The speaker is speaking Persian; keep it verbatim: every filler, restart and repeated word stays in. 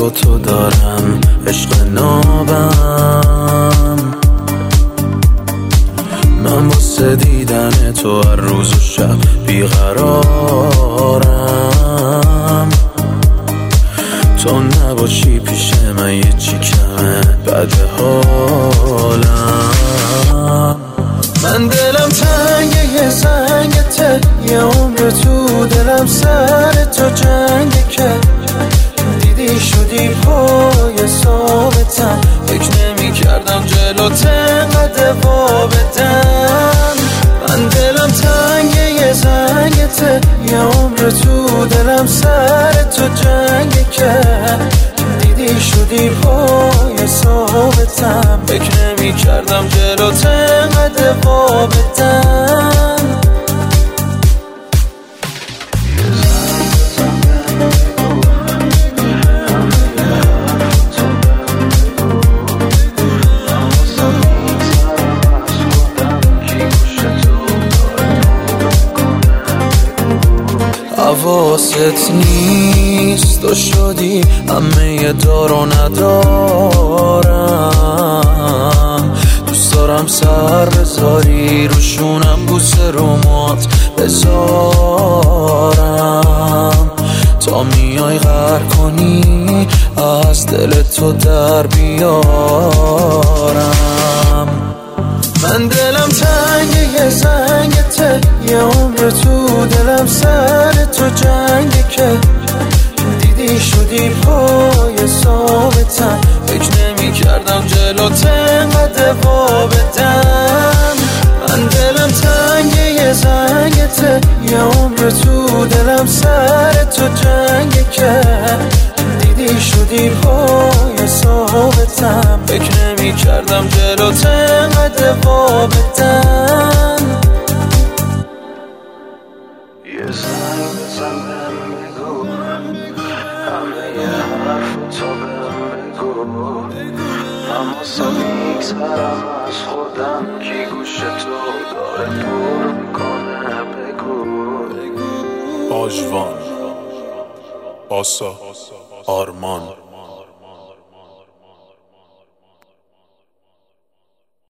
و تو دارم عشق نابم، من واسه دیدن تو هر روز و شب بیقرارم. تو نباشی پیش من یه چی کمه بد حالم. من دلم تنگه یه زنگته، یه عمر تو دلم سر تو جنگه که دیدی شدی پای ثابتم. فکر نمی کردم جلوت انقدر وا بدم. من دلم تنگه یه زنگته، یه عمر تو دلم سر تو جنگه که دیدی شدی پای ثابتم. فکر نمی کردم جلوت انقدر وا بدم. حواست نیست تو شدی همه دار و ندارم. دوست دارم سر بذاری روشونم، بوسه رو موات بذارم تا میای غر کنی از دل تو در بیارم. من دلم تنگه یه زنگته، یه عمر تو دلم سر تو جنگه که دیدی شدی پای ثابتم. فکر نمی کردم جلوت انقدر وا بدم. من دلم تنگه یه زنگته، یه عمر تو دلم سر تو جنگه که دیدی شدی پای ثابتم. فکر نمی کردم جلوت انقدر وا بدم. یه زنگ بزن بهم بگو همه یه حرف تو بهم بگو. من واسه میگذرم از خودم کی گوش تو داره پر میکنه بگو. آژوان، باسا، آرمان.